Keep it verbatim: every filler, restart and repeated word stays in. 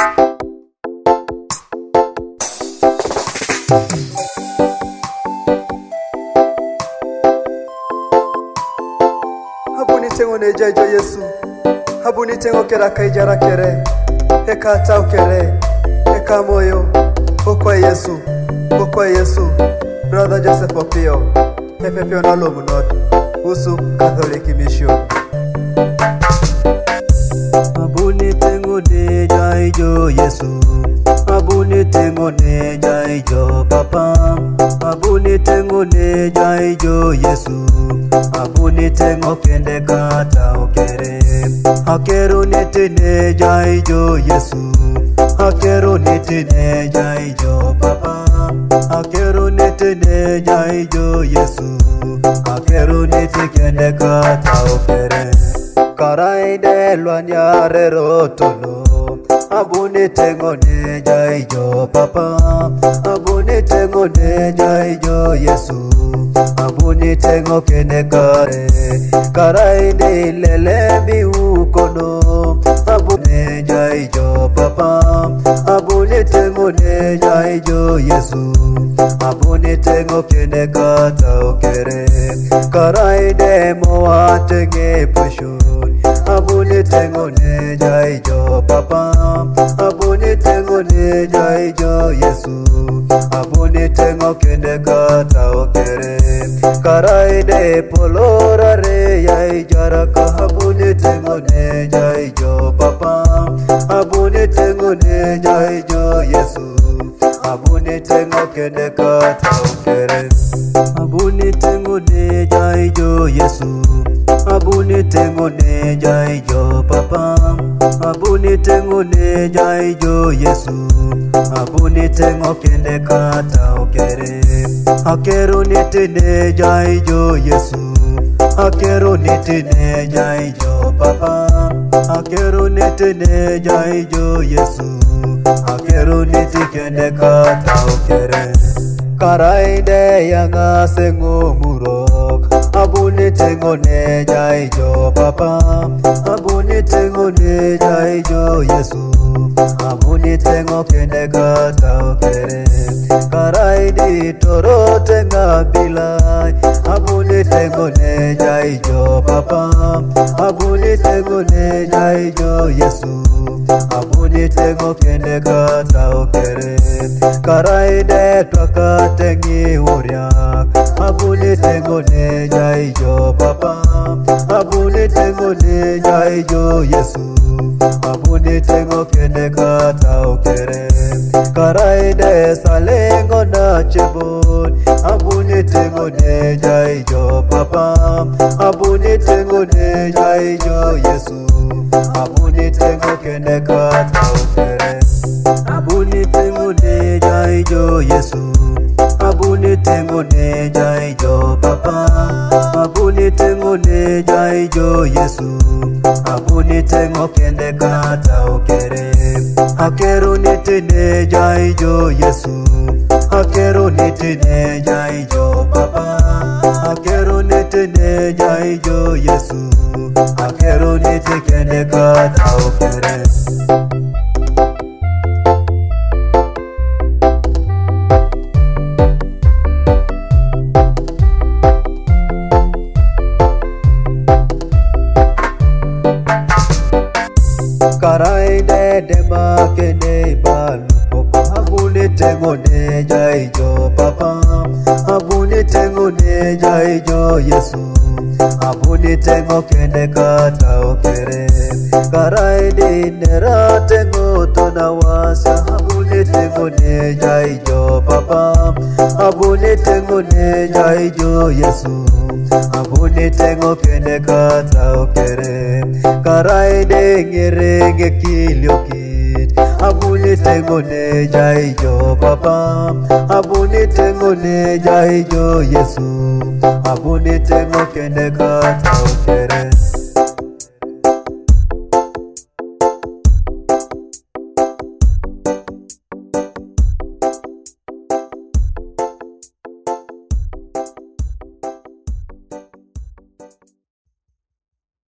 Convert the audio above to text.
Habuni tengo neja jo Yesu. Habuni tengo kera kaijara kere. Eka tau kere. Eka moyo. Okwa Yesu. Okwa Yesu. Brother Joseph Opio. Pepe pio na lomu not. Usu Catholic Mission. Habuni tengo neja jo Yesu. Habuni tengo neja jo Papa. Habuni tengo neja jo Yesu. Habuni tengo kende kata okere. Hakero nete neja jo Yesu. Hakero nete neja jo Papa. Hakero nete neja jo Yesu. Hakero nete kende kata okere. Karaide luanyare rotolo. Habuni tengo neja jo Papa. Habuni tengo neja jo Yesu. Habuni tengo kene kare. Karaide lele biu kono. Habuni neja jo Papa. Habuni tengo neja jo Yesu. Habuni tengo kene kata okere. Karaide moa tenge pushun. Habuni tengo neja jo Papa. Habuni tengo neja jo Yesu. Habuni tengo kende kata okere. Karaide polora re ya jaraka. Habuni tengo neja jo Papa. Habuni tengo neja jo Yesu. Habuni tengo kende kata okere. Habuni tengo neja jo Yesu. Habuni tengo neja jo Papa. Habuni tengo neja jo Yesu. Habuni tengo kende kata okere. Hakero nete neja jo Yesu. Hakero nete neja jo Papa. Hakero nete neja jo Yesu. Hakero nete kende kata okere. Karaide yanga sengo murok. Habuni tengo neja jo Papa. Habuni tengo neja jo Yesu. Habuni tengo kende kata okere. Karaidi toro tenga bilai. Habuni tengo neja jo Papa. Habuni tengo neja jo Yesu. Habuni tengo kende kata okere. Karaide twaka tengi uryak. Habuni tengo neja jo Papa. Habuni tengo neja jo Yesu. Habuni tengo kende kata okere. Karaide salengo na chebon. Habuni tengo neja jo Papa. Habuni tengo neja jo Yesu. Habuni tengo kende kata okere. Habuni tengo neja jo Yesu. Habuni tengo neja jo Papa. Habuni tengo neja jo Yesu. Habuni tengo kende kata okere. Hakero nete neja jo Yesu. Hakero nete neja jo Papa. Hakero nete neja jo Yesu. Hakero nete kende kata okere. Karaide dema kene balu Papa. Habuni tengo neja jo Papa. Habuni tengo neja jo Yesu. Habuni tengo kende kata okere. Karaide nera tengo tonawasa. Habuni tengo neja jo Papa. Habuni tengo neja jo Yesu. Habuni tengo kende kata okere. Karaide ngerenge kiliokit. Habuni tengo neja jo Papa. Habuni tengo neja jo Yesu. Habuni tengo kende kata okere.